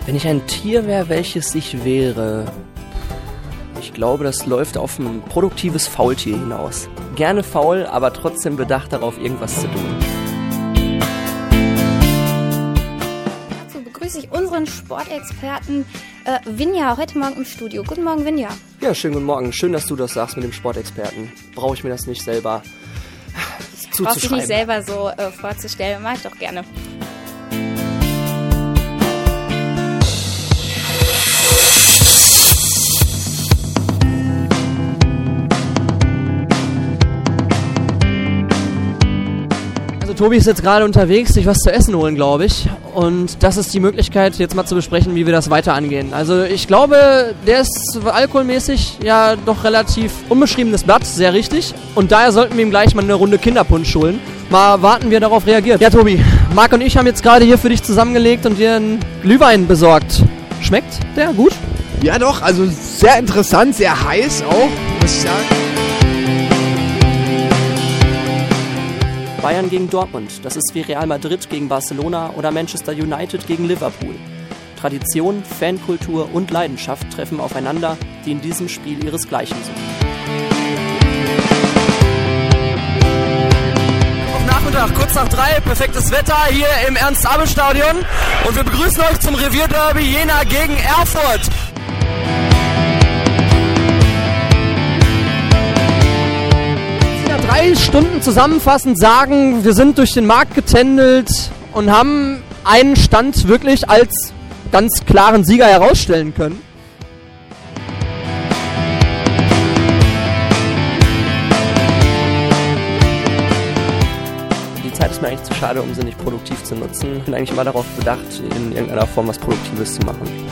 Wenn ich ein Tier wäre, welches ich wäre... Ich glaube, das läuft auf ein produktives Faultier hinaus. Gerne faul, aber trotzdem bedacht darauf, irgendwas zu tun. Dazu begrüße ich unseren Sportexperten Vinja heute Morgen im Studio. Guten Morgen, Vinja. Ja, schönen guten Morgen. Schön, dass du das sagst mit dem Sportexperten. Brauche ich mir das nicht selber zuzuschreiben. Brauchst dich nicht selber so vorzustellen. Mach ich doch gerne. Tobi ist jetzt gerade unterwegs, sich was zu essen holen, glaube ich. Und das ist die Möglichkeit, jetzt mal zu besprechen, wie wir das weiter angehen. Also ich glaube, der ist alkoholmäßig ja doch relativ unbeschriebenes Blatt, sehr richtig. Und daher sollten wir ihm gleich mal eine Runde Kinderpunsch holen. Mal warten, wie er darauf reagiert. Ja, Tobi, Marc und ich haben jetzt gerade hier für dich zusammengelegt und dir einen Glühwein besorgt. Schmeckt der gut? Ja doch, also sehr interessant, sehr heiß auch, muss ich sagen. Bayern gegen Dortmund, das ist wie Real Madrid gegen Barcelona oder Manchester United gegen Liverpool. Tradition, Fankultur und Leidenschaft treffen aufeinander, die in diesem Spiel ihresgleichen suchen. Nachmittag, kurz nach 3, perfektes Wetter hier im Ernst-Abel-Stadion und wir begrüßen euch zum Revierderby Jena gegen Erfurt. 3 Stunden zusammenfassend sagen, wir sind durch den Markt getändelt und haben einen Stand wirklich als ganz klaren Sieger herausstellen können. Die Zeit ist mir eigentlich zu schade, um sie nicht produktiv zu nutzen. Ich bin eigentlich immer darauf bedacht, in irgendeiner Form was Produktives zu machen.